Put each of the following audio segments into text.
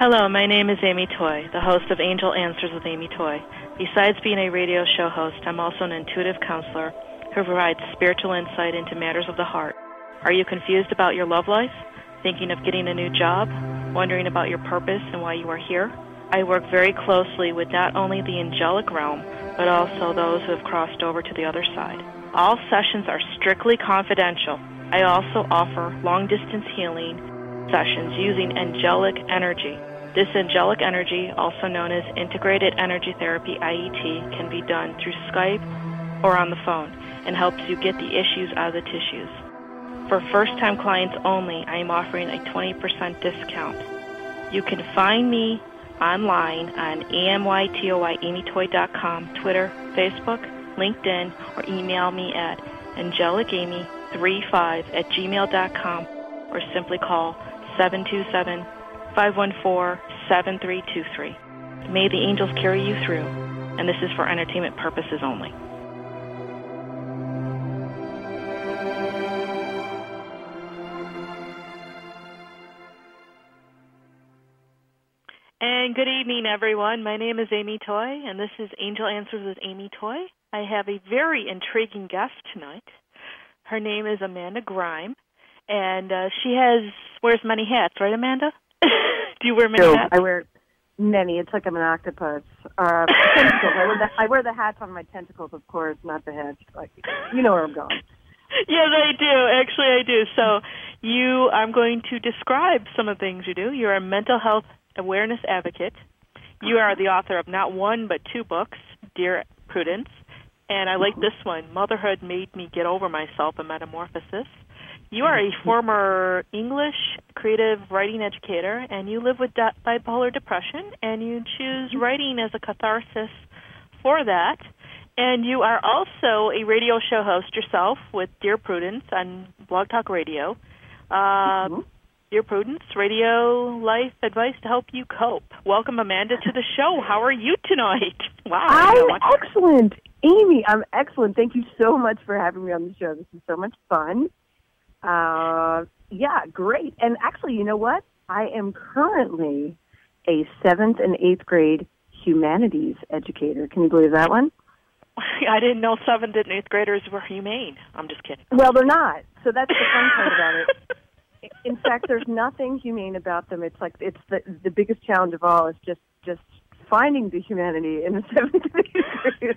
Hello, my name is Amy Toy, the host of Angel Answers with Amy Toy. Besides being a radio show host, I'm also an intuitive counselor who provides spiritual insight into matters of the heart. Are you confused about your love life? Thinking of getting a new job? Wondering about your purpose and why you are here? I work very closely with not only the angelic realm, but also those who have crossed over to the other side. All sessions are strictly confidential. I also offer long-distance healing sessions using angelic energy. This angelic energy, also known as Integrated Energy Therapy, IET, can be done through Skype or on the phone and helps you get the issues out of the tissues. For first-time clients only, I am offering a 20% discount. You can find me online on amytoy.amytoy.com, Twitter, Facebook, LinkedIn, or email me at angelicamy35@gmail.com or simply call 727-514-7323. May the angels carry you through, and this is for entertainment purposes only. And good evening, everyone. My name is Amy Toy, and this is Angel Answers with Amy Toy. I have a very intriguing guest tonight. Her name is Amanda Grime, and she wears many hats, right, Amanda? Do you wear many hats? I wear many. It's like I'm an octopus. Tentacles. I wear the hats on my tentacles, of course, not the heads. Like, you know where I'm going. Yes, I do. Actually, I do. So I'm going to describe some of the things you do. You're a mental health awareness advocate. You are the author of not one but two books, Dear Prudence, and I like this one, Motherhood Made Me Get Over Myself, A Metamorphosis. You are a former English creative writing educator, and you live with bipolar depression, and you choose writing as a catharsis for that. And you are also a radio show host yourself with Dear Prudence on Blog Talk Radio. Dear Prudence, radio life advice to help you cope. Welcome, Amanda, to the show. How are you tonight? Wow. I'm excellent. Amy, I'm excellent. Thank you so much for having me on the show. This is so much fun. Yeah, great. And actually, you know what? I am currently a 7th and 8th grade humanities educator. Can you believe that one? I didn't know 7th and 8th graders were humane. I'm just kidding. Well, they're not. So that's the fun part about it. In fact, there's nothing humane about them. It's like the biggest challenge of all is just finding the humanity in the 7th and 8th grade.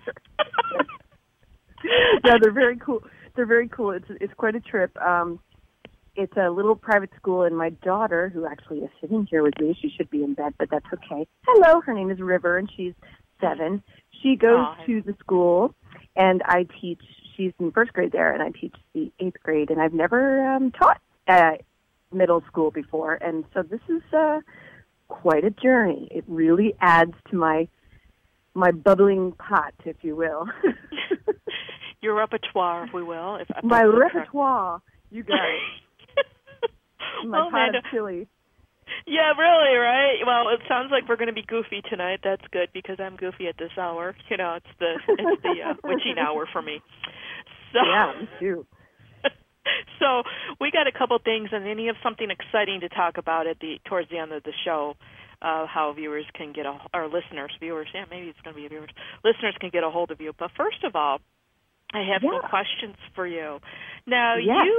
No, they're very cool. They're very cool. It's quite a trip. It's a little private school, and my daughter, who actually is sitting here with me, she should be in bed, but that's okay. Hello, her name is River, and she's 7. She goes to the school, and I teach. She's in 1st grade there, and I teach the 8th grade, and I've never taught middle school before, and so this is quite a journey. It really adds to my bubbling pot, if you will. Your repertoire, if we will. My repertoire. You got it. My pot of chili. Yeah, really, right? Well, it sounds like we're going to be goofy tonight. That's good because I'm goofy at this hour. You know, it's the witching hour for me. So, yeah, me too. So we got a couple things, and then you have something exciting to talk about towards the end of the show. How viewers can get listeners can get a hold of you. But first of all, I have some questions for you. Now,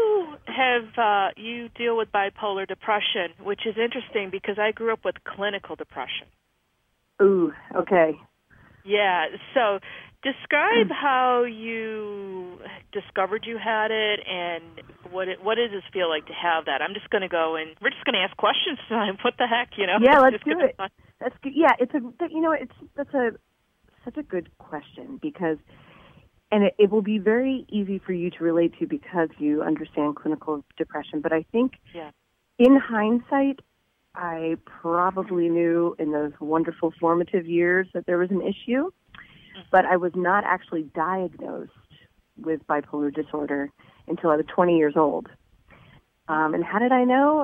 you deal with bipolar depression, which is interesting because I grew up with clinical depression. Ooh, okay. Yeah, so describe how you discovered you had it and what does it feel like to have that? I'm just going to go and we're just going to ask questions tonight. What the heck, you know? Yeah, let's do it. That's good. Yeah, that's such a good question because. And it will be very easy for you to relate to because you understand clinical depression. But I think in hindsight, I probably knew in those wonderful formative years that there was an issue, but I was not actually diagnosed with bipolar disorder until I was 20 years old. And how did I know?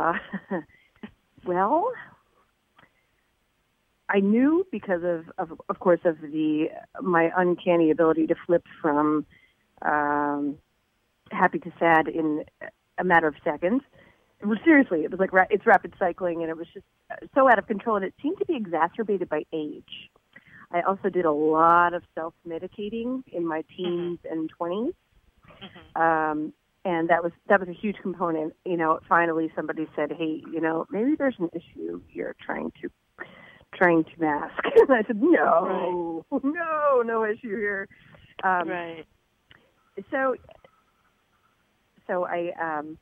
Well, I knew because of course, of my uncanny ability to flip from happy to sad in a matter of seconds. Well, seriously, it was like it's rapid cycling, and it was just so out of control, and it seemed to be exacerbated by age. I also did a lot of self-medicating in my teens and 20s, and that was a huge component. You know, finally somebody said, "Hey, you know, maybe there's an issue you're trying to mask," and I said, "No, no issue here." Right. So I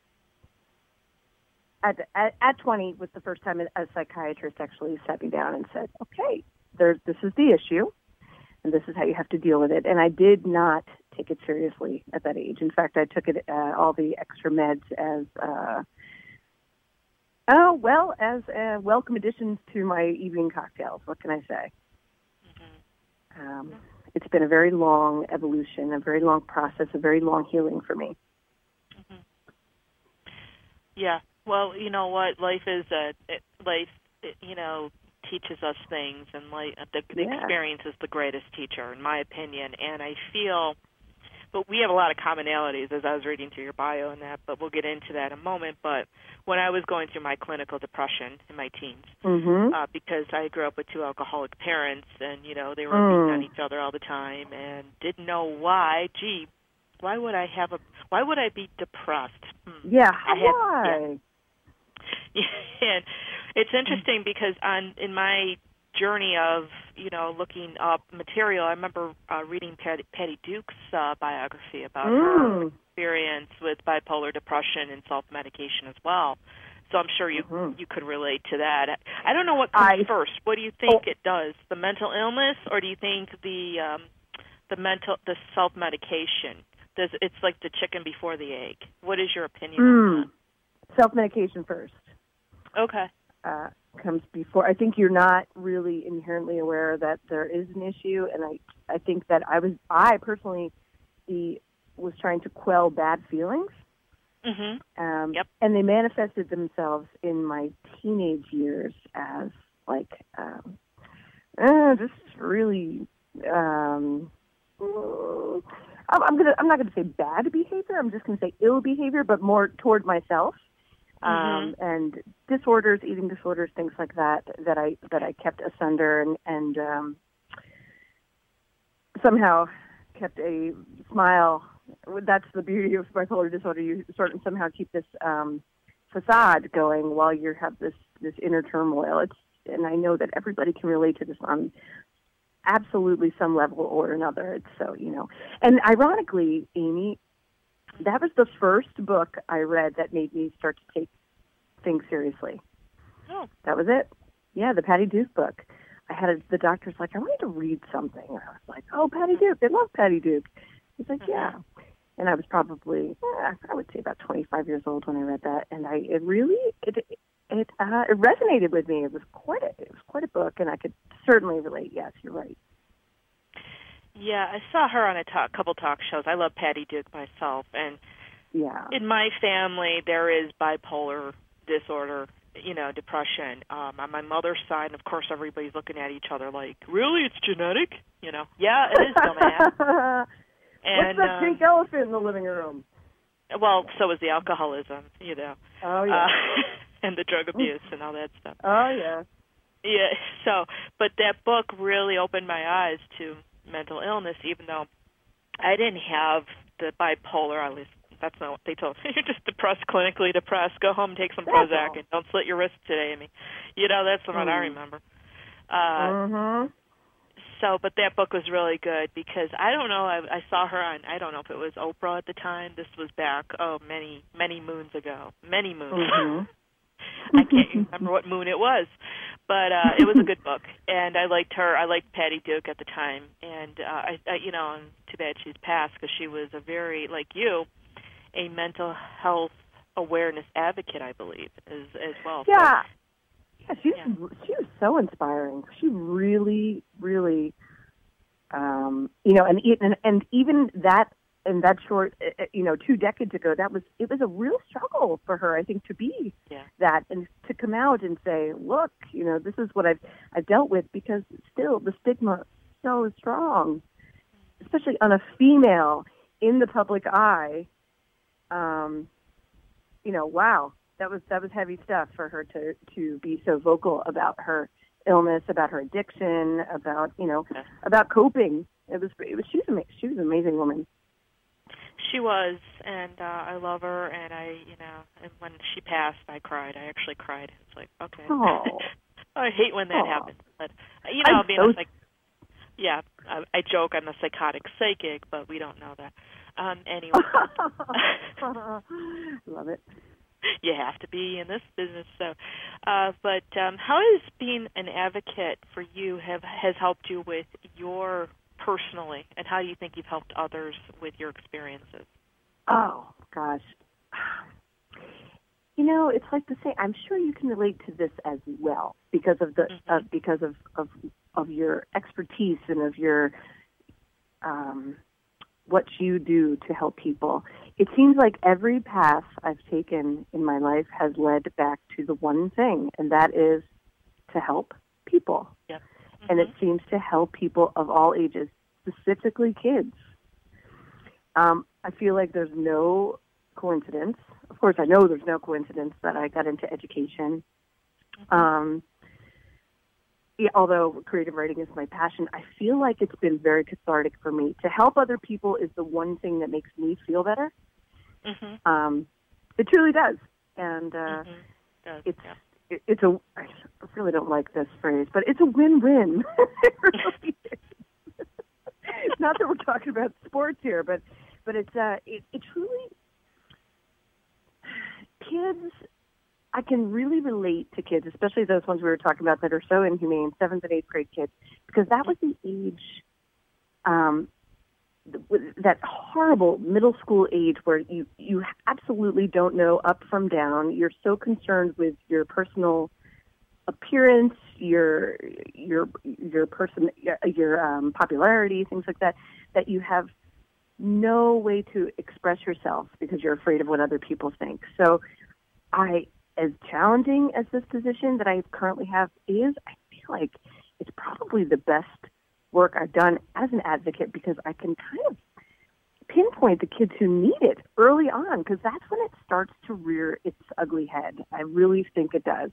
at 20 was the first time a psychiatrist actually sat me down and said, "Okay, this is the issue, and this is how you have to deal with it." And I did not take it seriously at that age. In fact, I took it all the extra meds as welcome additions to my evening cocktails. What can I say? It's been a very long evolution, a very long process, a very long healing for me. Yeah. Well, you know what? Life is teaches us things, and the experience is the greatest teacher, in my opinion. And I feel, but we have a lot of commonalities, as I was reading through your bio and that, but we'll get into that in a moment. But when I was going through my clinical depression in my teens, because I grew up with two alcoholic parents, and, you know, they were beating on each other all the time, and didn't know why. Gee, why would I be depressed? Yeah, why? And it's interesting because in my journey of, you know, looking up material, I remember reading Patty Duke's biography about her experience with bipolar depression and self-medication as well. So I'm sure you could relate to that. I don't know what comes first. What do you think it does? The mental illness, or do you think the self-medication? It's like the chicken before the egg. What is your opinion on that? Self-medication first. Okay. Comes before. I think you're not really inherently aware that there is an issue, and I think that I personally was trying to quell bad feelings. And they manifested themselves in my teenage years as like just really I'm not going to say bad behavior. I'm just going to say ill behavior, but more toward myself. And disorders, eating disorders, things like that I kept asunder and somehow kept a smile. That's the beauty of bipolar disorder. You somehow keep this facade going while you have this inner turmoil. And I know that everybody can relate to this on absolutely some level or another. It's so, you know. And ironically, Amy, that was the first book I read that made me start to take things seriously. Oh. That was it. Yeah, the Patty Duke book. I had the doctor's like, I want you to read something. And I was like, oh, Patty Duke. I love Patty Duke. He's like, yeah. And I was probably, I would say about 25 years old when I read that. And it resonated with me. It was quite a book, and I could certainly relate. Yes, you're right. Yeah, I saw her on a couple talk shows. I love Patty Duke myself, and in my family there is bipolar disorder, you know, depression. On my mother's side, and of course everybody's looking at each other like, really, it's genetic? You know, yeah, it is, dumbass. And, what's that pink elephant in the living room? Well, so is the alcoholism, you know. Oh, yeah. And the drug abuse and all that stuff. Oh, yeah. Yeah, so, but that book really opened my eyes to mental illness, even though I didn't have the bipolar. At least that's not what they told me. You're just depressed, clinically depressed. Go home, take some Prozac, and don't slit your wrist today, Amy. You know, that's what I remember. So, but that book was really good because I don't know, I saw her on, I don't know if it was Oprah at the time. This was back, many moons ago. Many moons. I can't remember what moon it was, but it was a good book, and I liked her. I liked Patty Duke at the time, and I you know, too bad she's passed because she was a very, like you, a mental health awareness advocate, I believe, as well. Yeah. So, she was so inspiring. She really, really, you know, and even that in that short, you know, 2 decades ago, it was a real struggle for her, I think, to be that and to come out and say, look, you know, this is what I've dealt with, because still the stigma is so strong, especially on a female in the public eye. You know, wow. that was heavy stuff for her to be so vocal about her illness, about her addiction, about about coping. It was she was an amazing woman. She was, and I love her. And and when she passed, I cried. I actually cried. It's like, okay. Oh. I hate when that happens, but I joke I'm a psychotic psychic, but we don't know that. Anyway. Love it. You have to be in this business. So, but how has being an advocate for you has helped you with your personally, and how do you think you've helped others with your experiences? Oh gosh, it's like to say, I'm sure you can relate to this as well because of the because of your expertise and of your what you do to help people. It seems like every path I've taken in my life has led back to the one thing, and that is to help people. Yep. And it seems to help people of all ages, specifically kids. I feel like there's no coincidence. Of course, I know there's no coincidence that I got into education. Although creative writing is my passion, I feel like it's been very cathartic for me. To help other people is the one thing that makes me feel better. It truly does. And it's a, I really don't like this phrase, but it's a win-win. It really is. Not that we're talking about sports here, but it's it truly, kids, I can really relate to kids, especially those ones we were talking about that are so inhumane, 7th and 8th grade kids, because that was the age, that horrible middle school age where you absolutely don't know up from down. You're so concerned with your personal appearance, your popularity, things like that, that you have no way to express yourself because you're afraid of what other people think. So as challenging as this position that I currently have is, I feel like it's probably the best work I've done as an advocate because I can kind of pinpoint the kids who need it early on, because that's when it starts to rear its ugly head. I really think it does.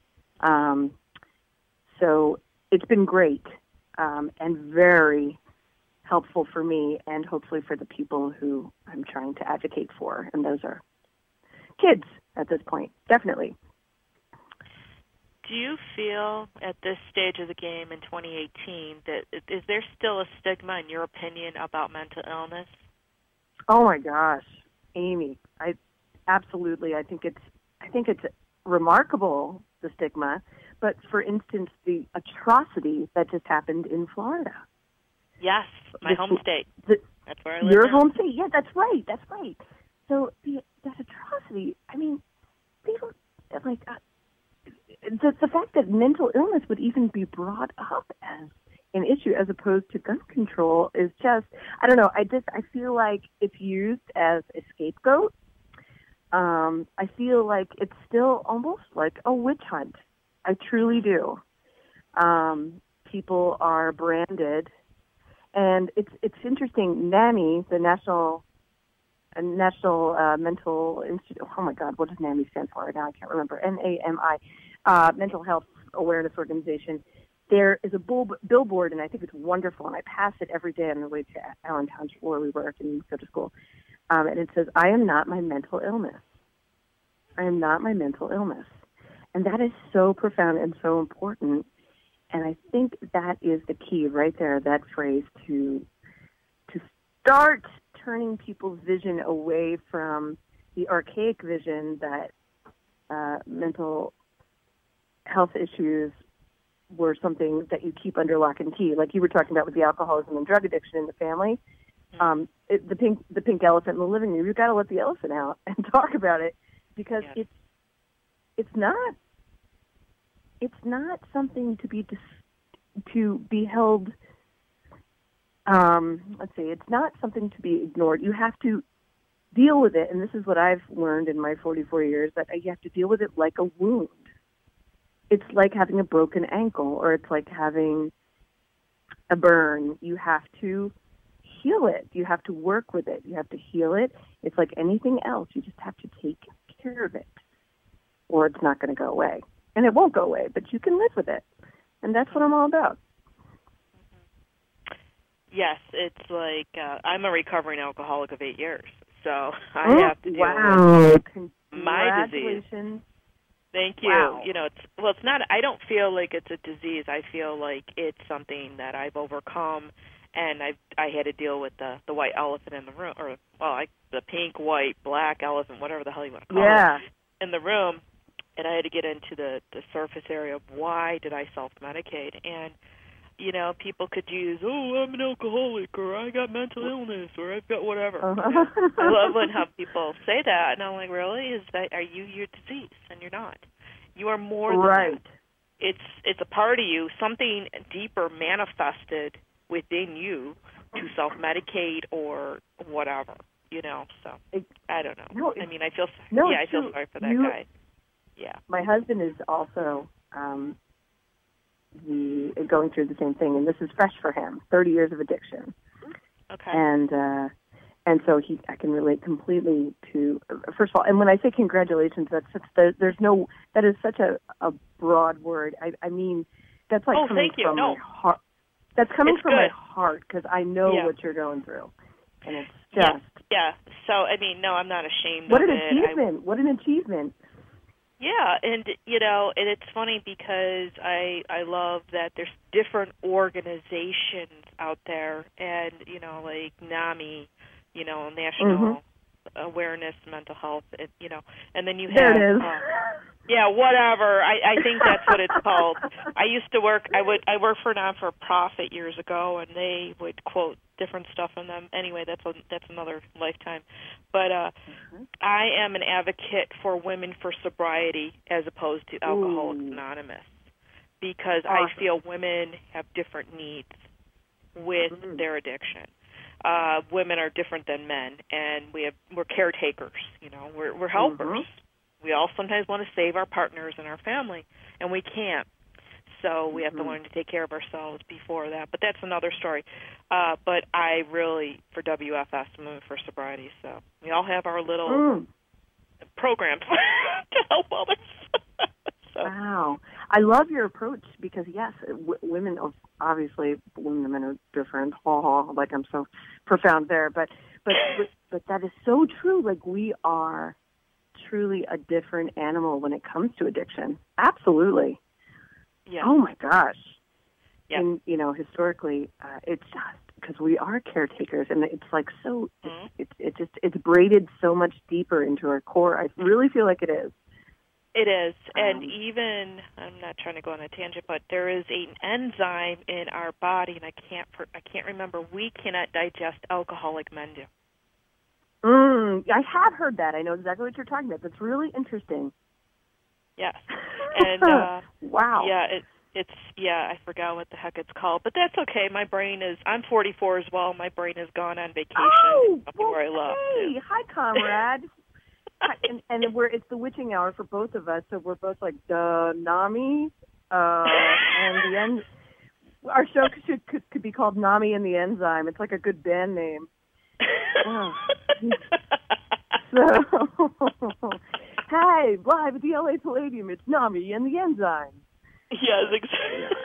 So it's been great and very helpful for me and hopefully for the people who I'm trying to advocate for, and those are kids at this point, definitely. Do you feel at this stage of the game in 2018 that is there still a stigma, in your opinion, about mental illness? Oh my gosh, Amy, I think it's remarkable, the stigma. But for instance, the atrocity that just happened in Florida. Yes, my home state. That's where I live. Your now. home state, yeah, that's right. So that atrocity. I mean, people like. The fact that mental illness would even be brought up as an issue as opposed to gun control is just, I don't know, I feel like it's used as a scapegoat. I feel like it's still almost like a witch hunt. I truly do. People are branded, and it's interesting. NAMI, the National Mental Institute. Oh my God, what does NAMI stand for? Now I can't remember. NAMI. Mental Health Awareness Organization. There is a billboard, and I think it's wonderful, and I pass it every day on the way to Allentown, where we work and go to school. And it says, "I am not my mental illness. I am not my mental illness." And that is so profound and so important. And I think that is the key right there, that phrase, to start turning people's vision away from the archaic vision that mental health issues were something that you keep under lock and key, like you were talking about with the alcoholism and drug addiction in the family. The pink elephant in the living room. You've got to let the elephant out and talk about it, because it's not something to be held. Let's see, it's not something to be ignored. You have to deal with it, and this is what I've learned in my 44 years, that you have to deal with it like a wound. It's like having a broken ankle, or it's like having a burn. You have to heal it. You have to work with it. You have to heal it. It's like anything else. You just have to take care of it. or it's not going to go away. And it won't go away, but you can live with it. And that's what I'm all about. Yes, it's like I'm a recovering alcoholic of 8 years, so I have to deal with my disease. Thank you. Wow. You know, it's not. I don't feel like it's a disease. I feel like it's something that I've overcome, and I had to deal with the white elephant in the room, or the pink, white, black elephant, whatever the hell you want to call it, in the room, and I had to get into the surface area of why did I self-medicate. And you know, people could use, I'm an alcoholic, or I got mental illness, or I've got whatever. I love when how people say that, and I'm like, really? Are you your disease? And you're not. You are more than that. It's a part of you, something deeper manifested within you to self-medicate or whatever, you know. So I don't know. No, I mean, I feel I feel sorry for that guy. Yeah. My husband is also going through the same thing, and this is fresh for him. 30 years of addiction. Okay. And so I can relate completely to. First of all, and when I say congratulations, that is such a broad word. I mean, that's like coming from my heart. That's coming from my heart because I know what you're going through, and it's just So I mean, no, I'm not ashamed. What an achievement! What an achievement! Yeah, and you know, and it's funny because I love that there's different organizations out there, and you know, like NAMI, you know, National Awareness Mental Health, you know, and then you have there it is. Yeah, whatever. I think that's what it's called. I used to work. I worked for a non-for-profit years ago, and they would quote different stuff in them. Anyway, that's another lifetime. But I am an advocate for Women for Sobriety as opposed to Alcoholics Anonymous, because I feel women have different needs with their addiction. Women are different than men, and we're caretakers. You know, we're helpers. We all sometimes want to save our partners and our family, and we can't. So we have to learn to take care of ourselves before that. But that's another story. But I really, for WFS, Women for Sobriety, so we all have our little programs to help others. So. Wow. I love your approach because, yes, women, obviously, women and men are different. Like I'm so profound there. But that is so true. Like we are truly a different animal when it comes to addiction. Absolutely. Yeah. Oh my gosh. Yeah. And you know, historically, it's just because we are caretakers, and it's like so. It's braided so much deeper into our core. I really feel like it is. It is, and even I'm not trying to go on a tangent, but there is an enzyme in our body, and I can't remember. We cannot digest alcohol like men do. I have heard that. I know exactly what you're talking about. That's really interesting. Yes. And wow. Yeah, I forgot what the heck it's called, but that's okay. My brain I'm 44 as well. My brain has gone on vacation where I love. Hey, hi, comrade. and it's the witching hour for both of us, so we're both like NAMI, and the end. Our show could be called NAMI and the Enzyme. It's like a good band name. So, hey, live at the LA Palladium, it's NAMI and the Enzyme. Yes, exactly.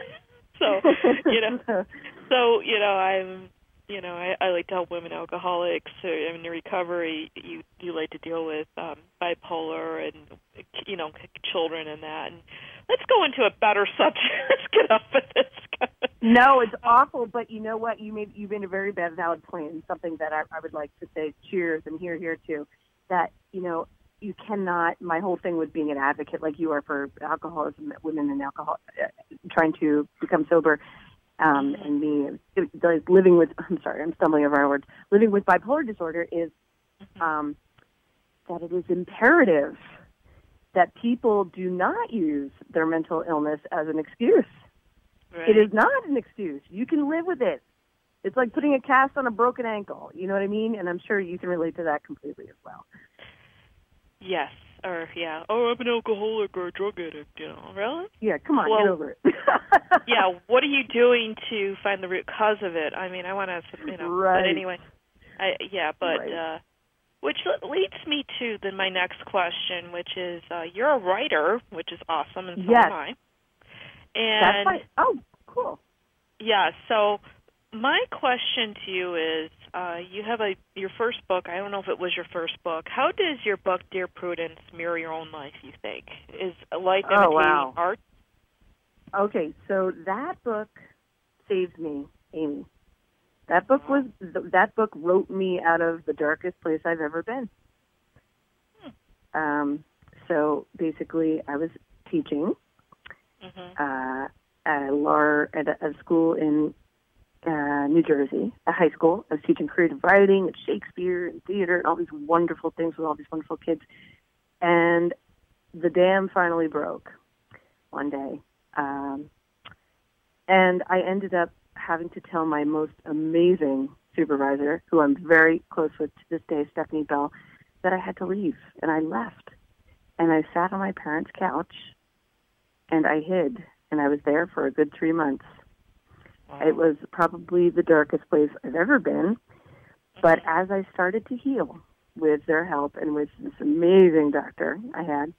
I like to help women alcoholics in recovery. You like to deal with bipolar and children and that. And let's go into a better subject. Let's get off of this. No, it's awful, but you know what? You made a very valid point, and something that I would like to say. Cheers, and here too. That you cannot. My whole thing was being an advocate, like you are for alcoholism, women and alcohol, trying to become sober. And me living with, I'm sorry, I'm stumbling over our words. Living with bipolar disorder is that it is imperative that people do not use their mental illness as an excuse. Right. It is not an excuse. You can live with it. It's like putting a cast on a broken ankle. You know what I mean? And I'm sure you can relate to that completely as well. Yes. Or, yeah. Oh, I'm an alcoholic or a drug addict, Really? Yeah, come on, get over it. Yeah, what are you doing to find the root cause of it? I mean, I want to, Right. But anyway. Right. Which leads me to my next question, which is you're a writer, which is awesome, and so am I. And that's right. Oh, cool. Yeah, so my question to you is, you have your first book. I don't know if it was your first book. How does your book, Dear Prudence, mirror your own life, you think? Is life imitating art? Okay, so that book saved me, Amy. That book wrote me out of the darkest place I've ever been. So basically, I was teaching at a school in New Jersey, a high school. I was teaching creative writing and Shakespeare and theater and all these wonderful things with all these wonderful kids. And the dam finally broke one day. And I ended up having to tell my most amazing supervisor, who I'm very close with to this day, Stephanie Bell, that I had to leave. And I left. And I sat on my parents' couch, and I hid. And I was there for a good 3 months. Wow. It was probably the darkest place I've ever been. But as I started to heal with their help and with this amazing doctor I had,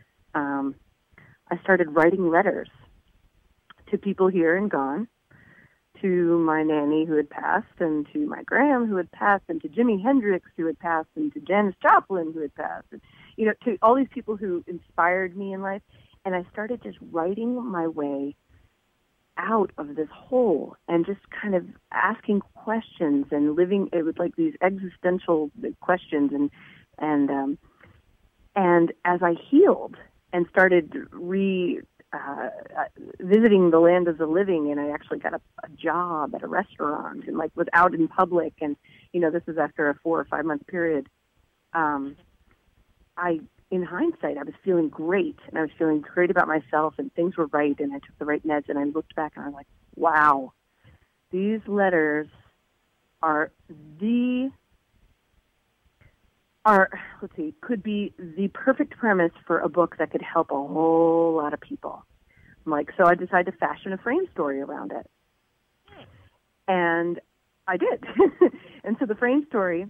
I started writing letters to people here and gone, to my nanny who had passed, and to my Graham who had passed, and to Jimi Hendrix who had passed, and to Janis Joplin who had passed, and, to all these people who inspired me in life. And I started just writing my way out of this hole and just kind of asking questions and living it with like these existential questions. And as I healed and started visiting the land of the living, and I actually got a job at a restaurant and was out in public, and this is after a 4 or 5 month period. In hindsight, I was feeling great, and I was feeling great about myself, and things were right, and I took the right meds, and I looked back, and I was like, wow, these letters could be the perfect premise for a book that could help a whole lot of people. So I decided to fashion a frame story around it. And I did. And so the frame story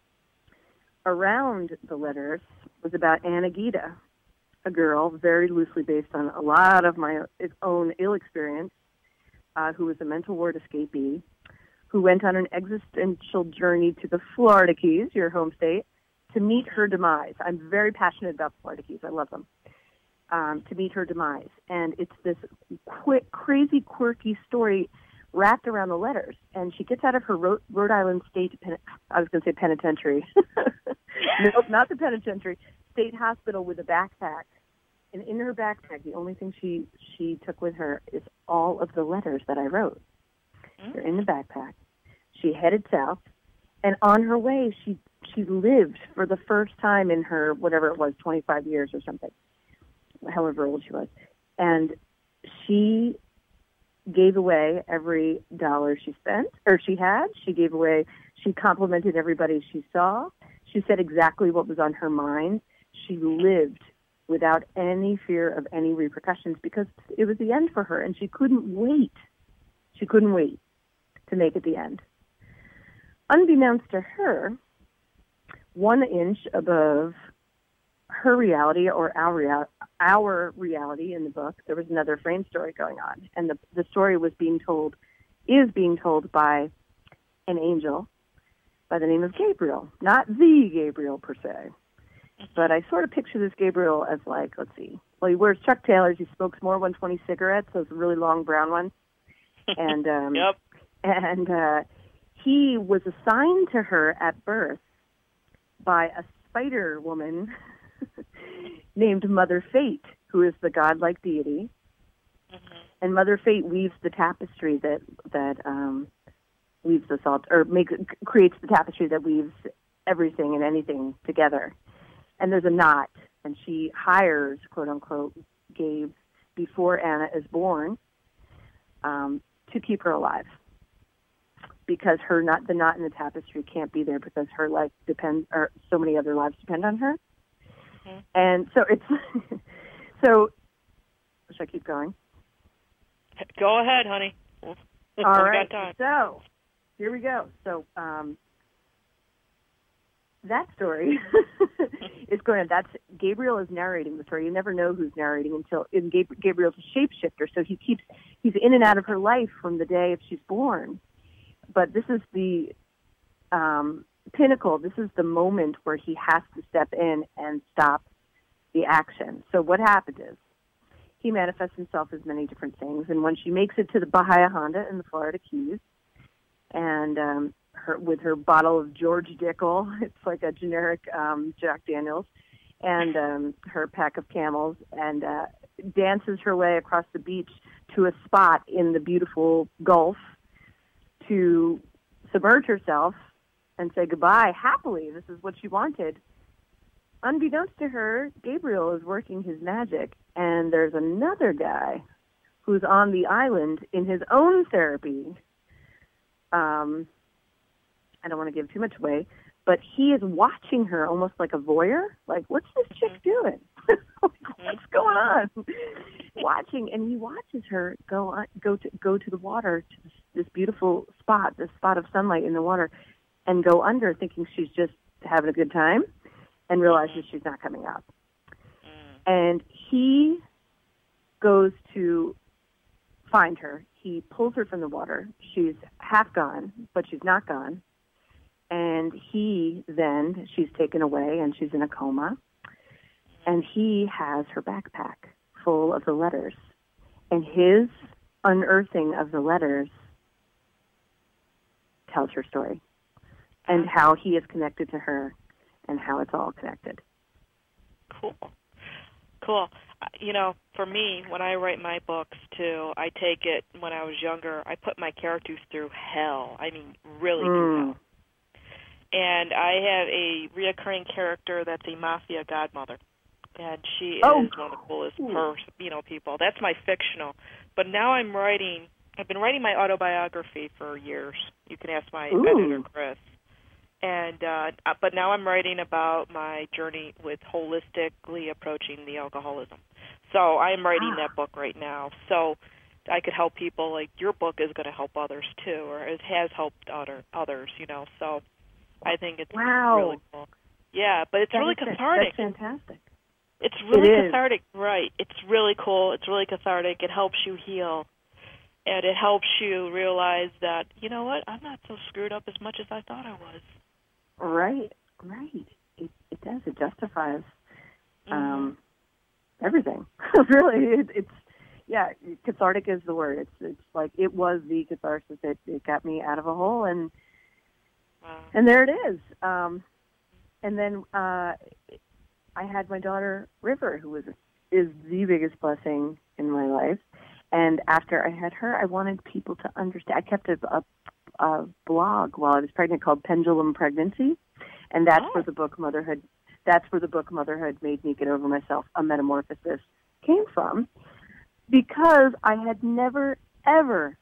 around the letters was about Anna Gita, a girl very loosely based on a lot of my own ill experience, who was a mental ward escapee, who went on an existential journey to the Florida Keys, your home state, to meet her demise. I'm very passionate about the Florida Keys. I love them. To meet her demise. And it's this crazy, quirky story wrapped around the letters. And she gets out of her Rhode Island State, I was going to say penitentiary. Nope, not the penitentiary. State hospital with a backpack. And in her backpack, the only thing she took with her is all of the letters that I wrote. They're in the backpack. She headed south. And on her way, she lived for the first time in her, whatever it was, 25 years or something, however old she was. And she gave away every dollar she spent, or she had. She gave away, she complimented everybody she saw. She said exactly what was on her mind. She lived without any fear of any repercussions because it was the end for her, and she couldn't wait. She couldn't wait to make it the end. Unbeknownst to her, 1 inch above her reality or our reality in the book, there was another frame story going on. And the story is being told by an angel by the name of Gabriel. Not the Gabriel per se. But I sort of picture this Gabriel as let's see. Well, he wears Chuck Taylors. He smokes more 120 cigarettes, those really long brown ones. And yep. And he was assigned to her at birth by a spider woman named Mother Fate, who is the godlike deity. Mm-hmm. And Mother Fate weaves the tapestry that weaves us all, or creates the tapestry that weaves everything and anything together. And there's a knot, and she hires, quote unquote, Gabe before Anna is born to keep her alive. Because the knot in the tapestry can't be there because her life depends, or so many other lives depend on her. Mm-hmm. And so it's, should I keep going? Go ahead, honey. All right. So here we go. So that story is going on. That's Gabriel is narrating the story. You never know who's narrating until Gabriel's a shapeshifter, so he's in and out of her life from the day she's born. But this is the pinnacle. This is the moment where he has to step in and stop the action. So what happens is he manifests himself as many different things, and when she makes it to the Bahia Honda in the Florida Keys, and with her bottle of George Dickel, it's like a generic Jack Daniels, and her pack of Camels, and dances her way across the beach to a spot in the beautiful Gulf to submerge herself and say goodbye happily. This is what she wanted. Unbeknownst to her, Gabriel is working his magic, and there's another guy who's on the island in his own therapy. I don't want to give too much away, but he is watching her almost like a voyeur. Like, what's this chick doing? What's going on? Watching, and he watches her go to the water, to this beautiful spot, this spot of sunlight in the water, and go under, thinking she's just having a good time, and realizes she's not coming up. And he goes to find her. He pulls her from the water. She's half gone, but she's not gone. And she's taken away, and she's in a coma. And he has her backpack full of the letters. And his unearthing of the letters tells her story, and how he is connected to her, and how it's all connected. Cool. You know, for me, when I write my books, too, I take it, when I was younger, I put my characters through hell. I mean, really through hell. And I have a reoccurring character that's a mafia godmother. And she is one of the coolest people. That's my fictional. But now I've been writing my autobiography for years. You can ask my editor, Chris. And but now I'm writing about my journey with holistically approaching the alcoholism. So I'm writing that book right now. So I could help people. Like, your book is going to help others too, or it has helped others. So I think it's really cool. Yeah, but it's really cathartic. That's fantastic. It's really cathartic, right? It's really cool. It's really cathartic. It helps you heal, and it helps you realize that, you know what, I'm not so screwed up as much as I thought I was. Right. It does. It justifies everything. Really, cathartic is the word. It's like, it was the catharsis. It got me out of a hole, and there it is. And then I had my daughter River, who is the biggest blessing in my life. And after I had her, I wanted people to understand. I kept a blog while I was pregnant called Pendulum Pregnancy, and that's where the book Motherhood. That's where the book Motherhood Made Me Get Over Myself, A Metamorphosis, came from, because I had never ever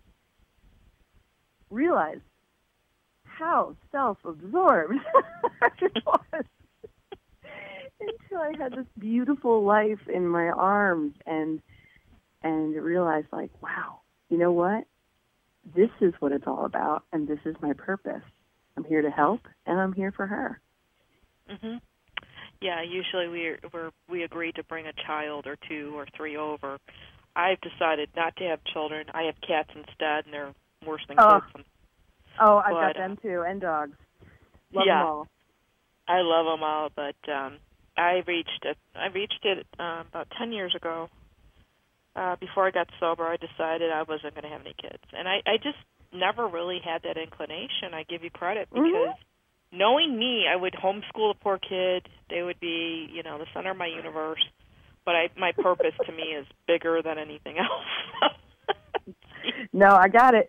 realized how self-absorbed I was until I had this beautiful life in my arms and realized, like, wow, you know what? This is what it's all about, and this is my purpose. I'm here to help, and I'm here for her. Mhm. Yeah, usually we agree to bring a child or 2 or 3 over. I've decided not to have children. I have cats instead, and they're worse than kids. Oh, I've got them too, and dogs. Love them all. I love them all, but I reached it about 10 years ago. Before I got sober, I decided I wasn't going to have any kids. And I just never really had that inclination. I give you credit, because knowing me, I would homeschool a poor kid. They would be, the center of my universe. But my purpose to me is bigger than anything else. No, I got it.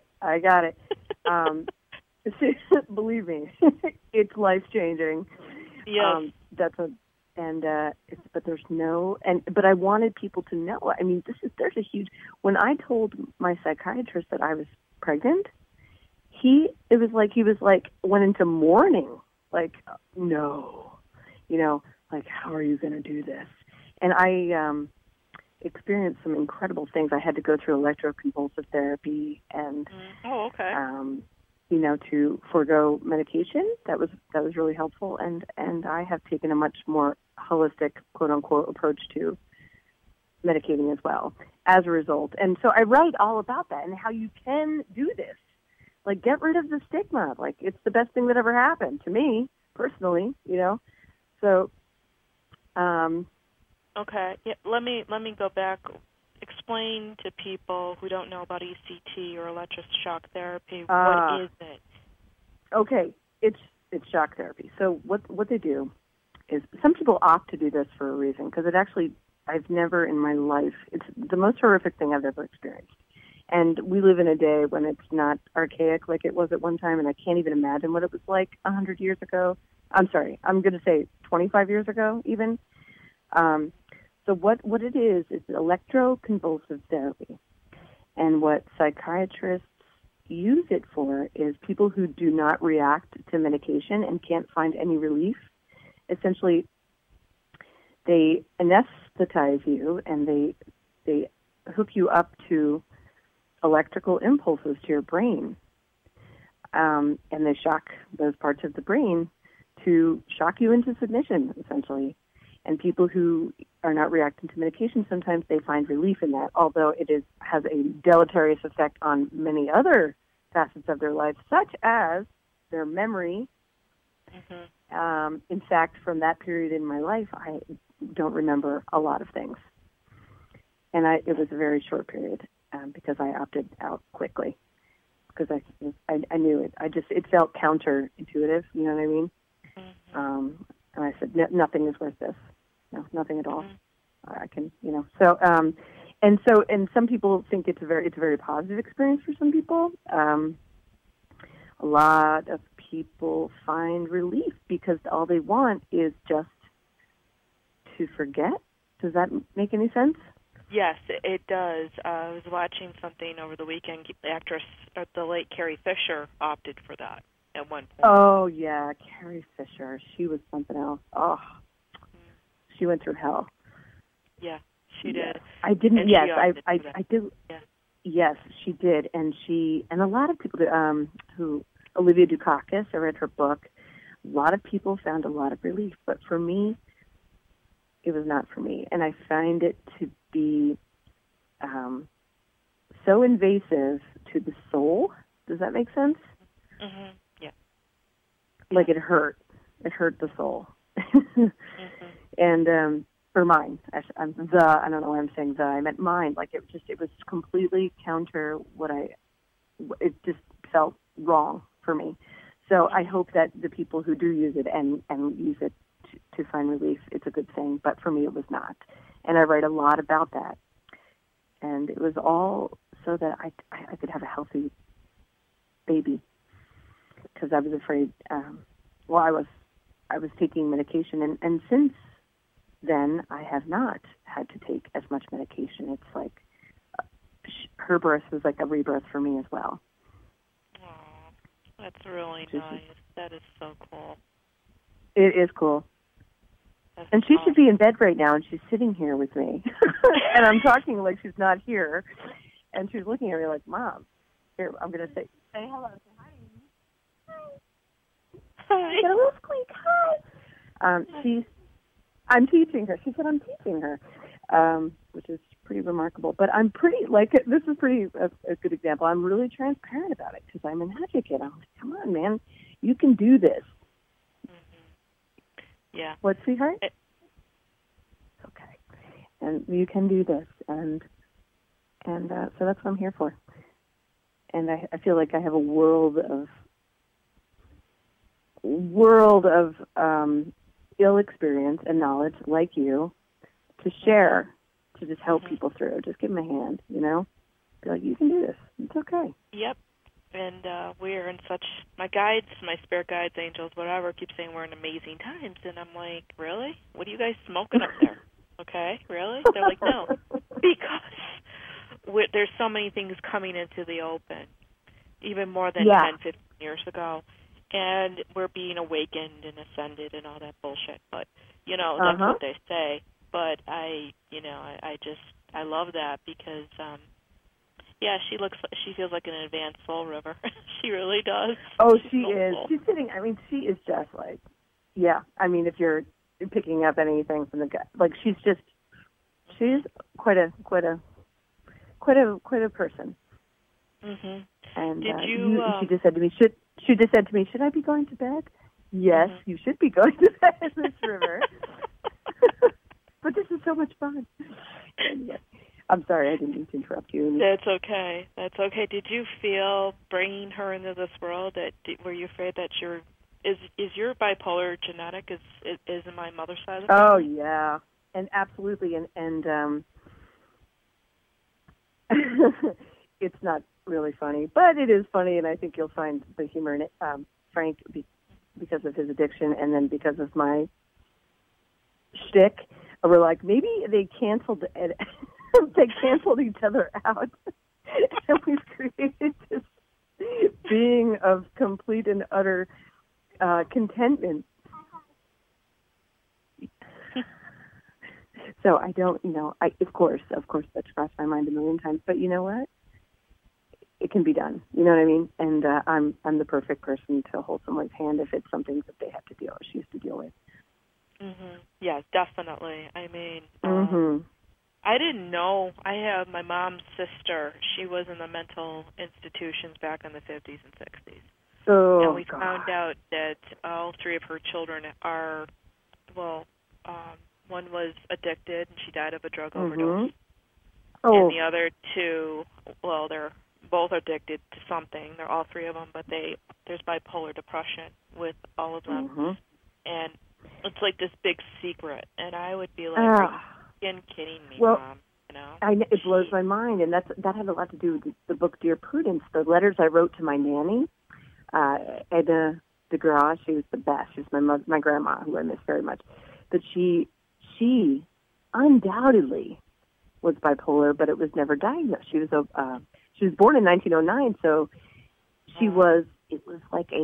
Believe me, it's life-changing. Yes. But I wanted people to know. I mean, there's a huge. When I told my psychiatrist that I was pregnant, he was like went into mourning. Like, no, like, how are you going to do this? And I experienced some incredible things. I had to go through electroconvulsive therapy, and to forego medication. That was really helpful, and I have taken a much more holistic, quote unquote, approach to medicating as well as a result. And so I write all about that and how you can do this. Like, get rid of the stigma. Like, it's the best thing that ever happened to me personally. So. Okay. Yeah. Let me go back. Explain to people who don't know about ECT or electroshock therapy. What is it? Okay, it's shock therapy. So what they do is, some people opt to do this for a reason, because I've never in my life, it's the most horrific thing I've ever experienced. And we live in a day when it's not archaic like it was at one time, and I can't even imagine what it was like 100 years ago. I'm sorry, I'm going to say 25 years ago even. So what it is electroconvulsive therapy. And what psychiatrists use it for is people who do not react to medication and can't find any relief. Essentially, they anesthetize you and they hook you up to electrical impulses to your brain. And they shock those parts of the brain to shock you into submission, essentially. And people who are not reacting to medication, sometimes they find relief in that, although it has a deleterious effect on many other facets of their life, such as their memory. Mm-hmm. In fact, from that period in my life, I don't remember a lot of things. And it was a very short period because I opted out quickly because I knew it. It felt counterintuitive, you know what I mean? Mm-hmm. And I said, nothing is worth this. No, nothing at all. Mm-hmm. I can, So, and some people think it's a very positive experience for some people. A lot of people find relief because all they want is just to forget. Does that make any sense? Yes, it does. I was watching something over the weekend. The actress, the late Carrie Fisher, opted for that at one point. Oh, yeah, Carrie Fisher. She was something else. Oh. She went through hell. Yeah, she did. I didn't. And yes, I did. Yeah. Yes, she did, and a lot of people who Olivia Dukakis. I read her book. A lot of people found a lot of relief, but for me, it was not for me, and I find it to be so invasive to the soul. Does that make sense? Mm-hmm. Yeah. Like it hurt. It hurt the soul. Mm-hmm. And or mine. I don't know why I'm saying the. I meant mine. Like it was completely counter it just felt wrong for me. So I hope that the people who do use it and use it to find relief, it's a good thing. But for me, it was not. And I write a lot about that. And it was all so that I could have a healthy baby, because I was afraid. I was taking medication, and since then I have not had to take as much medication. It's like her birth was like a rebirth for me as well. Oh, that's really nice. That is so cool. It is cool. That's and she awesome. should be in bed right now, and she's sitting here with me. And I'm talking like she's not here. And she's looking at me like, Mom, here, I'm going to say hello. Say hi. Hi. Get a little squeak. Hi. I'm teaching her. She said I'm teaching her, which is pretty remarkable. But I'm this is a good example. I'm really transparent about it because I'm an advocate. I'm like, come on, man, you can do this. Mm-hmm. Yeah. What, sweetheart? Okay. And you can do this, and so that's what I'm here for. And I feel like I have a world of ill experience and knowledge like you to share, to just help people through. Just give them a hand, Be like, you can do this. It's okay. Yep. And we're in my guides, my spirit guides, angels, whatever, keep saying we're in amazing times. And I'm like, really? What are you guys smoking up there? Okay, really? They're like, no. Because there's so many things coming into the open, even more than 10, 15 years ago. And we're being awakened and ascended and all that bullshit. But, that's what they say. But I love that because Yeah, she feels like an advanced soul, River. She really does. Oh, She's she is. soulful. She's sitting. I mean, she is just like, yeah. I mean, if you're picking up anything from the gut, like she's quite a person. Mhm. And Did you? she just said to me, should I be going to bed? Yes, you should be going to bed, Miss River. But this is so much fun. Anyway, I'm sorry, I didn't mean to interrupt you. That's okay. That's okay. Did you feel bringing her into this world were you afraid that is your bipolar genetic? Is in my mother's side of the family? Oh yeah, and absolutely, and it's not really funny, but it is funny, and I think you'll find the humor in it. Frank, because of his addiction, and then because of my shtick, we're like, maybe they canceled each other out, and we've created this being of complete and utter contentment. So I don't, of course that's crossed my mind a million times, but you know what? It can be done. You know what I mean? And I'm the perfect person to hold someone's hand if it's something that they have to deal with, she has to deal with. Mhm. Yeah, definitely. I mean, I didn't know. I have my mom's sister. She was in the mental institutions back in the 50s and 60s. Oh, and we God. found out that all three of her children are, one was addicted and she died of a drug overdose. Oh. And the other two, they're both addicted to something. They're all three of them, but there's bipolar depression with all of them. And it's like this big secret. And I would be like, are you kidding me, Mom? It blows my mind, and that had a lot to do with the book Dear Prudence, the letters I wrote to my nanny, Edna DeGraw. She was the best. She was my grandma, who I miss very much. But she undoubtedly was bipolar, but it was never diagnosed. She was born in 1909, so she was. It was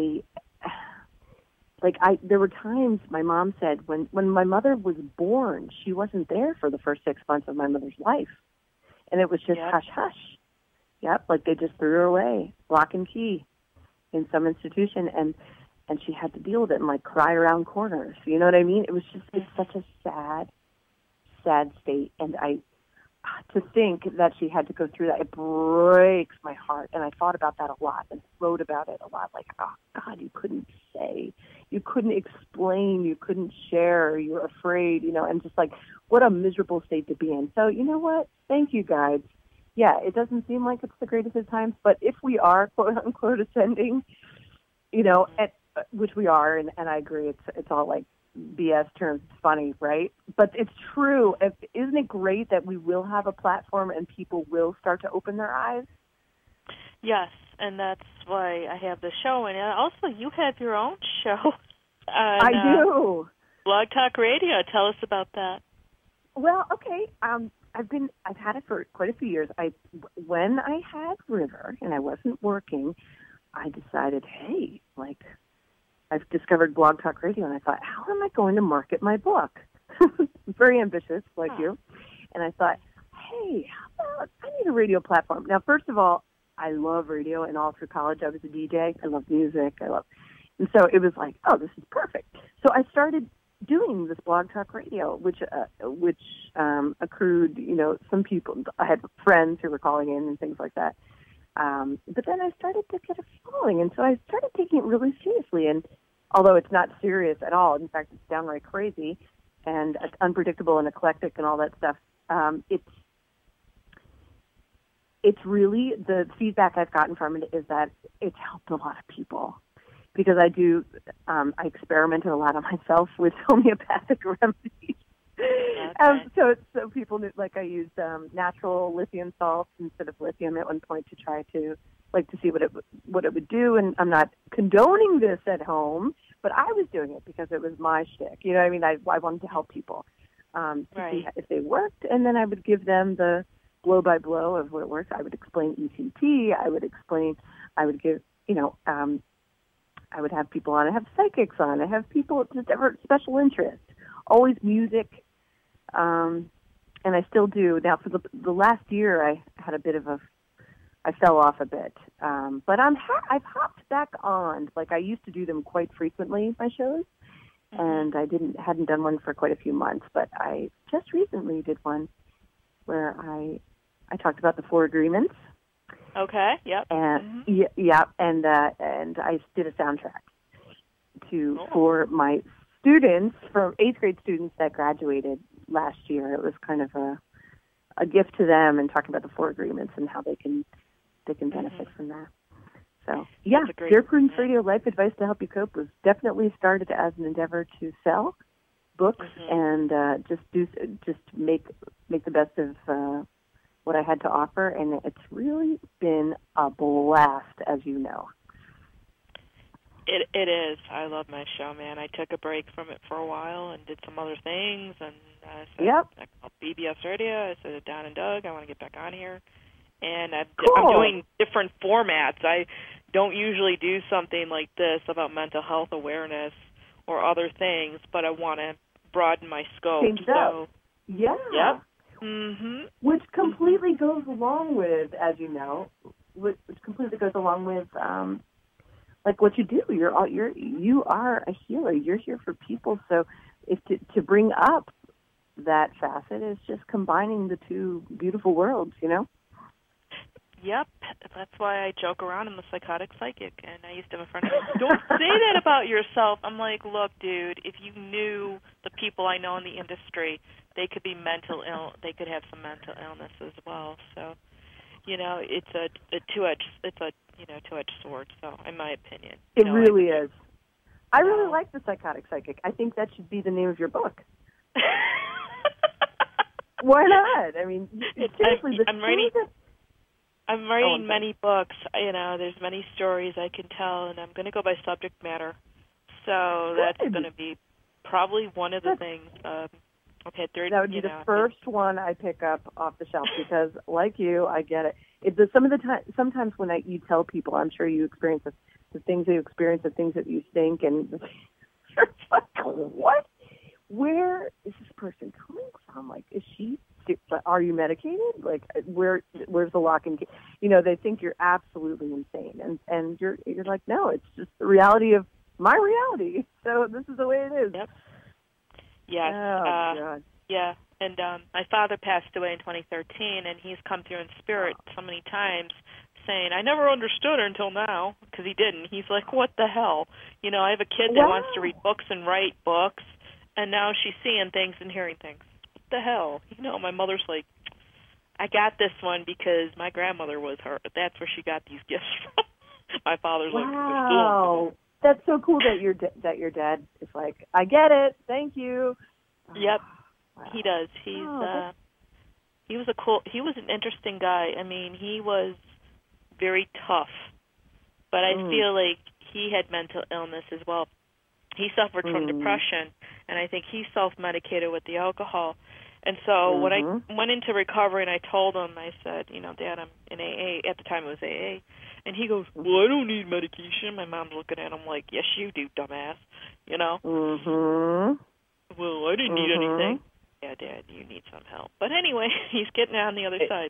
there were times my mom said when my mother was born, she wasn't there for the first 6 months of my mother's life, and it was just hush hush. Yep, like they just threw her away, lock and key, in some institution, and she had to deal with it and cry around corners. You know what I mean? It was just it's such a sad state, and to think that she had to go through that, it breaks my heart. And I thought about that a lot and wrote about it a lot. Oh God, you couldn't say, you couldn't explain, you couldn't share, you're afraid, and just what a miserable state to be in. So you know what? Thank you, guys. Yeah, it doesn't seem like it's the greatest of times, but if we are quote unquote ascending, which we are, and I agree, it's all BS terms. It's funny, right? But it's true. Isn't it great that we will have a platform and people will start to open their eyes? Yes, and that's why I have the show. And also, you have your own show. I do. Blog Talk Radio. Tell us about that. Well, okay. I've had it for quite a few years. When I had River and I wasn't working, I decided, hey, I've discovered Blog Talk Radio, and I thought, how am I going to market my book? Very ambitious, like you. And I thought, hey, how about I need a radio platform. Now, first of all, I love radio, and all through college I was a DJ. I love music. And so it was oh, this is perfect. So I started doing this Blog Talk Radio, which accrued, some people. I had friends who were calling in and things like that. But then I started to get a following, and so I started taking it really seriously. And although it's not serious at all, in fact, it's downright crazy and unpredictable and eclectic and all that stuff, it's really, the feedback I've gotten from it is that it's helped a lot of people. Because I experimented a lot on myself with homeopathic remedies. Okay. So people knew, I used natural lithium salts instead of lithium at one point to try to see what it would do. And I'm not condoning this at home, but I was doing it because it was my shtick. You know what I mean? I wanted to help people to see if they worked, and then I would give them the blow by blow of what works. I would explain ECT. I would give I would have people on. I have psychics on. I have people just ever special interest. Always music, and I still do. Now, for the last year, I had a bit of a I fell off a bit. But I've hopped back on. Like, I used to do them quite frequently, my shows, and I hadn't done one for quite a few months. But I just recently did one where I talked about the 4 agreements. Okay. Yep. And and I did a soundtrack for my students, from 8th grade students that graduated last year. It was kind of a gift to them, and talking about the 4 agreements and how they can benefit from that. So, Dear Prudence Radio Life Advice to Help You Cope was definitely started as an endeavor to sell books and just make the best of what I had to offer, and it's really been a blast, as you know. It is. I love my show, man. I took a break from it for a while and did some other things, and I called BBS Radio. I said, Don and Doug, I want to get back on here. And I'm doing different formats. I don't usually do something like this about mental health awareness or other things, but I want to broaden my scope. So, yeah. Yep. Which completely goes along with, as you know, which completely goes along with like what you do. You are a healer. You're here for people. So if to bring up that facet is just combining the two beautiful worlds, you know? Yep. That's why I joke around. I'm the psychotic psychic. And I used to have a friend who goes, don't say that about yourself. I'm like, look, dude, if you knew the people I know in the industry, they could be mental ill. They could have some mental illness as well. So, you know, it's a two-edged sword. So, in my opinion, it really is. I really like the psychotic psychic. I think that should be the name of your book. Why not? I mean, seriously, I'm writing many books. You know, there's many stories I can tell, and I'm going to go by subject matter. So that's going to be probably one of the things. Okay, third. That would be the first one I pick up off the shelf because, like you, I get it. Sometimes when you tell people, I'm sure you experience the things that you experience, the things that you think, and you're like, what? Where is this person coming from? Like, is she? Are you medicated? Like, where's the lock and key? You know, they think you're absolutely insane, and you're like, no, it's just the reality of my reality. So this is the way it is. Yep. Yes. Oh, God. Yeah. And my father passed away in 2013, and he's come through in spirit so many times saying, I never understood her until now, because he didn't. He's like, what the hell? You know, I have a kid that wants to read books and write books, and now she's seeing things and hearing things. What the hell? You know, my mother's like, I got this one because my grandmother was her. That's where she got these gifts from. My father's like, wow. That's so cool that your dad is like, I get it, thank you. Yep, wow. He does. He was an interesting guy. I mean, he was very tough, but I feel like he had mental illness as well. He suffered from depression, and I think he self-medicated with the alcohol. And so when I went into recovery and I told him, I said, you know, Dad, I'm in AA. At the time it was AA. And he goes, well, I don't need medication. My mom's looking at him like, yes, you do, dumbass. You know? Well, I didn't need anything. Yeah, Dad, you need some help. But anyway, he's getting on the other side.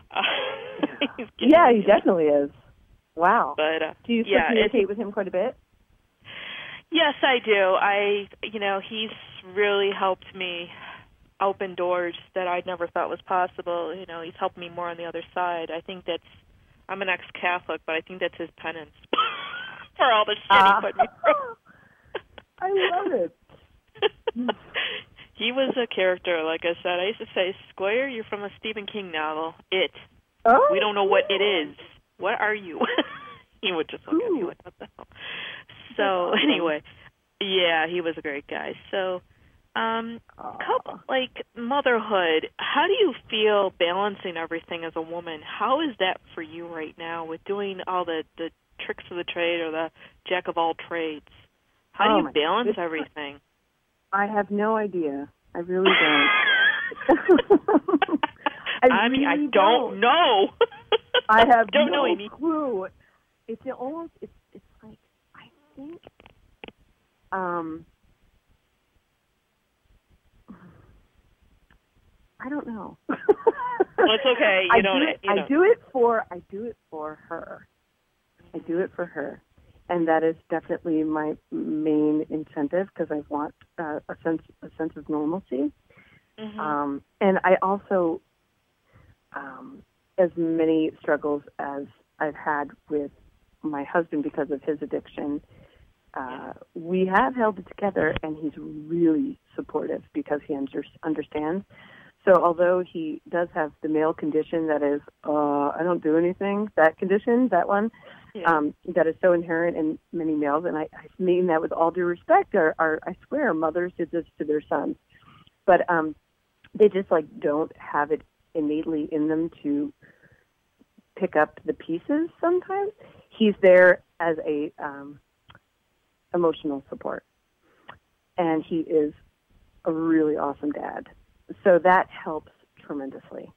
He definitely is. Wow. But do you still communicate with him quite a bit? Yes, I do. He's really helped me open doors that I'd never thought was possible. You know, he's helped me more on the other side. I think I'm an ex-Catholic, but I think that's his penance for all the shit he put me through. I love it. He was a character, like I said. I used to say, Squire, you're from a Stephen King novel. We don't know what it is. What are you? He would just look at me like, what the hell? So anyway, yeah, he was a great guy. So, like motherhood, how do you feel balancing everything as a woman? How is that for you right now with doing all the tricks of the trade or the jack of all trades? How do you balance everything? I have no idea. I really don't. I don't know. I have don't no know clue. It's almost, it's like, I think, I don't know. Well, it's okay. I do it for her. I do it for her, and that is definitely my main incentive because I want a sense of normalcy. Mm-hmm. And I also, as many struggles as I've had with my husband because of his addiction, we have held it together, and he's really supportive because he understands. So although he does have the male condition that is, I don't do anything, that condition, that one, that is so inherent in many males, and I mean that with all due respect, I swear mothers did this to their sons. But they just don't have it innately in them to pick up the pieces sometimes. He's there as a emotional support, and he is a really awesome dad. So that helps tremendously.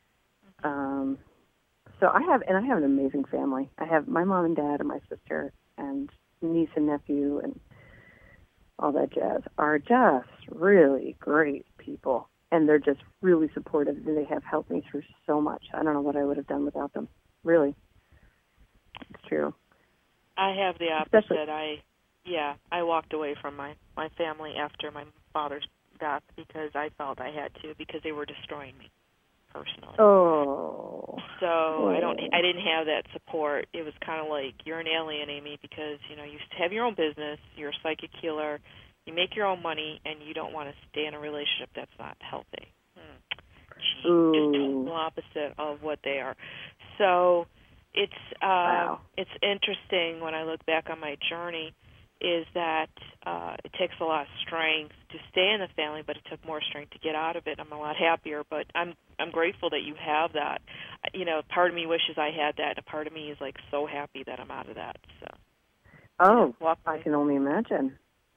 So I have an amazing family. I have my mom and dad and my sister and niece and nephew and all that jazz are just really great people. And they're just really supportive. And they have helped me through so much. I don't know what I would have done without them. Really. It's true. I have the opposite. I walked away from my family after my father's death because I felt I had to, because they were destroying me personally. Oh. So I didn't have that support. It was kind of like, you're an alien, Amy, because you have your own business, you're a psychic healer, you make your own money, and you don't want to stay in a relationship that's not healthy. Just total opposite of what they are. So it's interesting when I look back on my journey, is that it takes a lot of strength to stay in the family, but it took more strength to get out of it. I'm a lot happier, but I'm grateful that you have that. Part of me wishes I had that, and a part of me is so happy that I'm out of that. So. I can only imagine.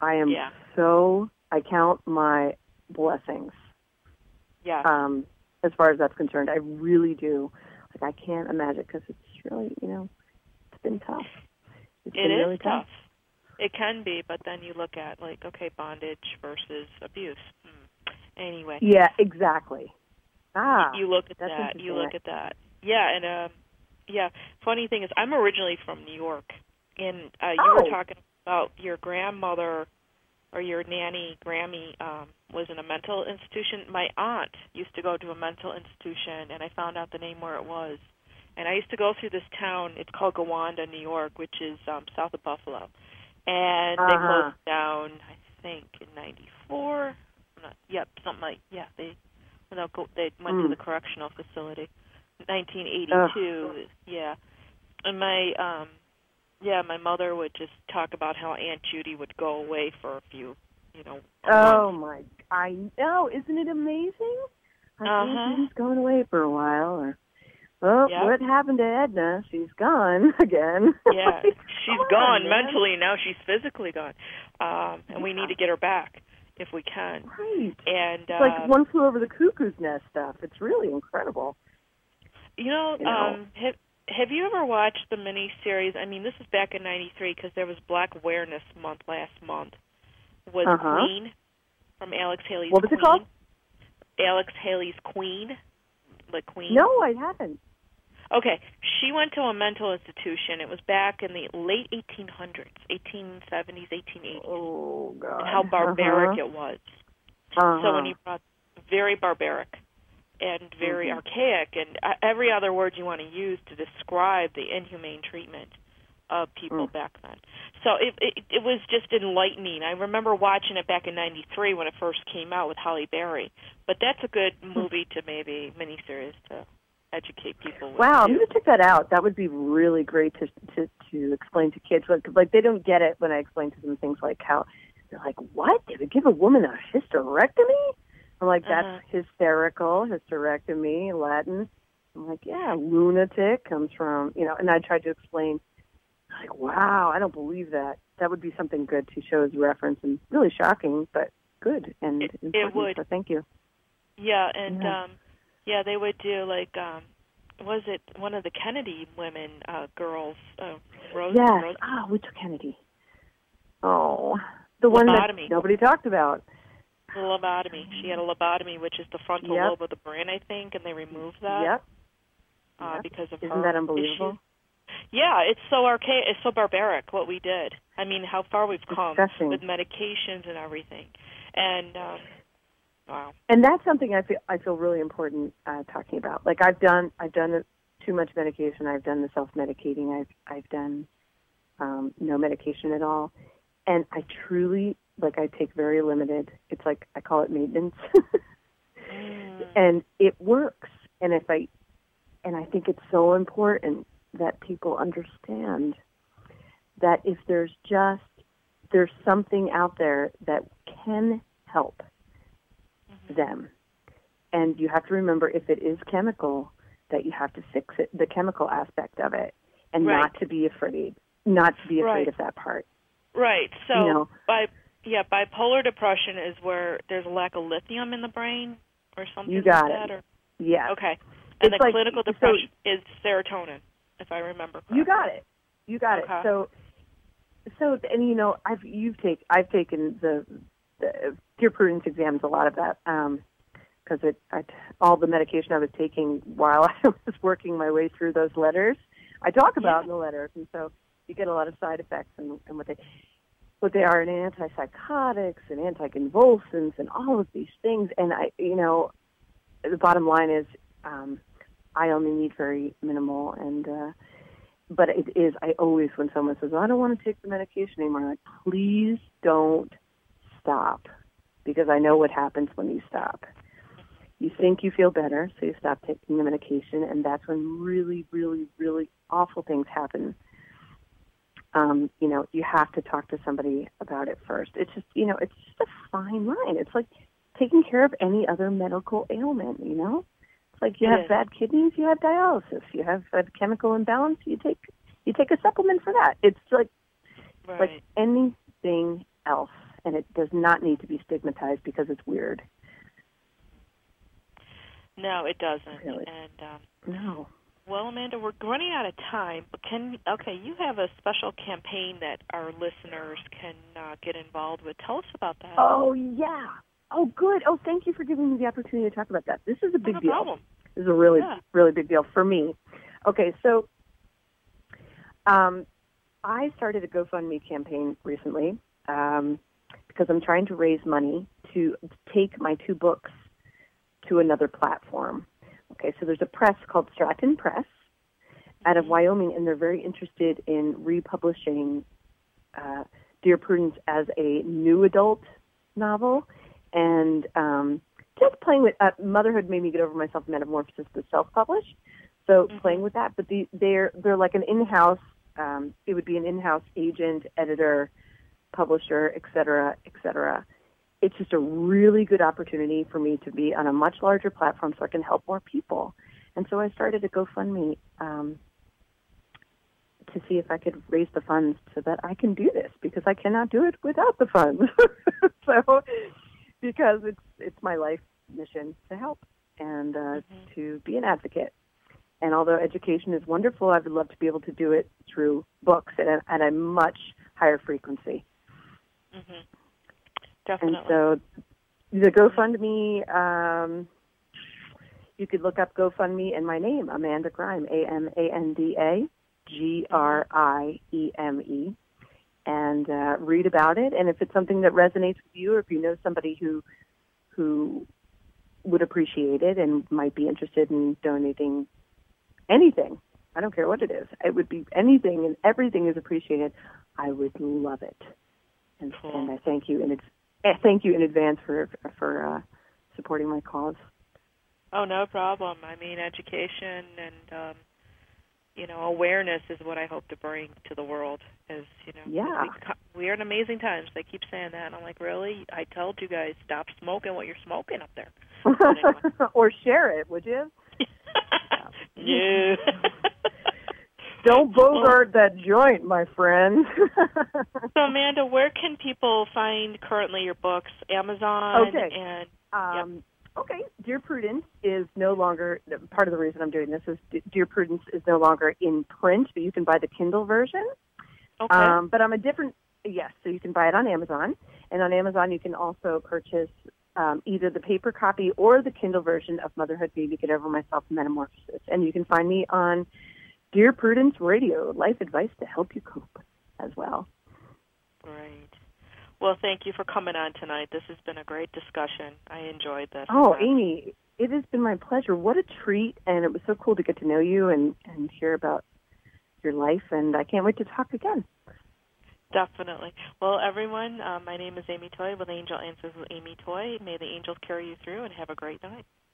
I count my blessings. Yeah. As far as that's concerned, I really do. I can't imagine, because it's really, it's been tough. It is really tough. It can be, but then you look at bondage versus abuse. Anyway. Yeah, exactly. You look at that. You look at that. Yeah, and funny thing is, I'm originally from New York, and you were talking about your grandmother or your nanny, Grammy, was in a mental institution. My aunt used to go to a mental institution, and I found out the name where it was. And I used to go through this town. It's called Gowanda, New York, which is south of Buffalo. And they closed down, I think, in '94. Something like They went to the correctional facility. 1982. Yeah, and my mother would just talk about how Aunt Judy would go away for a few, months. I know, isn't it amazing? Aunt Judy's going away for a while, what happened to Edna? She's gone again. Yeah, she's gone mentally. Now she's physically gone. And we need to get her back if we can. Right. And it's like One Flew Over the Cuckoo's Nest stuff. It's really incredible. Have you ever watched the miniseries? I mean, this is back in '93, because there was Black Awareness Month last month. Was Queen from Alex Haley's What was it called? Alex Haley's Queen. The Queen. No, I haven't. Okay, she went to a mental institution. It was back in the late 1800s, 1870s, 1880s. Oh, God. And how barbaric it was. So when you brought very barbaric and very archaic, and every other word you want to use to describe the inhumane treatment of people back then. So it was just enlightening. I remember watching it back in '93 when it first came out with Halle Berry. But that's a good movie to maybe miniseries to educate people with. Wow, I'm going to check that out. That would be really great to explain to kids. Like, they don't get it when I explain to them things like how they're like, what? Did they give a woman a hysterectomy? I'm like, that's hysterical, hysterectomy, Latin. I'm like, yeah, lunatic comes from, and I tried to explain, like, wow, I don't believe that. That would be something good to show as a reference, and really shocking, but good and important. It would. So thank you. Yeah, and they would do was it one of the Kennedy women girls? Rose. Yes. Rose? Which Kennedy? Oh, the one that nobody talked about. lobotomy. She had a lobotomy, which is the frontal Yep. lobe of the brain, I think, and they removed that. Yep. Because of Isn't her that unbelievable? issues. Yeah, it's so archaic. It's so barbaric what we did. I mean, how far we've come with medications and everything. And wow. And that's something I feel really important talking about. Like I've done too much medication. I've done the self-medicating. I've done no medication at all. And I truly, like, I take very limited. It's like I call it maintenance. And it works. And I think it's so important that people understand that if there's something out there that can help them. And you have to remember, if it is chemical, that you have to fix it, the chemical aspect of it, and not to be afraid of that part. Right. So bipolar depression is where there's a lack of lithium in the brain or something you got like that? it. Yeah. Okay. And it's the clinical depression is serotonin, if I remember correctly. You got it. So and you know, I've taken the Dear Prudence exams, a lot of that, because all the medication I was taking while I was working my way through those letters, I talk about in the letters, and so you get a lot of side effects and what they are, and antipsychotics and anticonvulsants and all of these things. And the bottom line is, I only need very minimal, and but it is. I always, when someone says, "I don't want to take the medication anymore," I'm like, please don't stop, because I know what happens when you stop. You think you feel better, so you stop taking the medication, and that's when really, really, really awful things happen. You have to talk to somebody about it first. It's just, it's just a fine line. It's like taking care of any other medical ailment, It's like you have bad kidneys, you have dialysis. You have a chemical imbalance, you take a supplement for that. It's like anything else, and it does not need to be stigmatized because it's weird. No, it doesn't. Really? And no. Well, Amanda, we're running out of time, but you have a special campaign that our listeners can get involved with. Tell us about that. Oh, yeah. Oh, good. Oh, thank you for giving me the opportunity to talk about that. This is a big deal. Problem. This is a really, really big deal for me. Okay, so I started a GoFundMe campaign recently because I'm trying to raise money to take my 2 books to another platform. Okay, so there's a press called Stratton Press out of Wyoming, and they're very interested in republishing Dear Prudence as a new adult novel. And just playing with motherhood made me get over myself and metamorphosis to self-publish. So playing with that, but they're like an in-house. It would be an in-house agent, editor, publisher, et cetera, et cetera. It's just a really good opportunity for me to be on a much larger platform so I can help more people. And so I started a GoFundMe to see if I could raise the funds so that I can do this, because I cannot do it without the funds. So, because it's my life mission to help and to be an advocate. And although education is wonderful, I would love to be able to do it through books at a much higher frequency. Mm-hmm. Definitely. And so the GoFundMe, you could look up GoFundMe and my name, Amanda Grime, AmandaGrime, and read about it. And if it's something that resonates with you, or if you know somebody who would appreciate it and might be interested in donating anything, I don't care what it is, it would be anything, and everything is appreciated, I would love it. And, and I thank you in advance for supporting my cause. Oh, no problem. I mean, education and awareness is what I hope to bring to the world. We are in amazing times. They keep saying that, and I'm like, really? I told you guys, stop smoking what you're smoking up there. Anyway. Or share it, would you? Yeah. Don't bogart that joint, my friend. So, Amanda, where can people find currently your books? Amazon? Okay. And okay. Dear Prudence is no longer, part of the reason I'm doing this is Dear Prudence is no longer in print, but you can buy the Kindle version. Okay. But I'm so you can buy it on Amazon. And on Amazon you can also purchase either the paper copy or the Kindle version of Motherhood, Baby, Get Over Myself, Metamorphosis. And you can find me on Dear Prudence Radio, life advice to help you cope as well. Great. Well, thank you for coming on tonight. This has been a great discussion. I enjoyed this. Oh, Amy, it has been my pleasure. What a treat, and it was so cool to get to know you and hear about your life, and I can't wait to talk again. Definitely. Well, everyone, my name is Amy Toy with Angel Answers with Amy Toy. May the angels carry you through, and have a great night.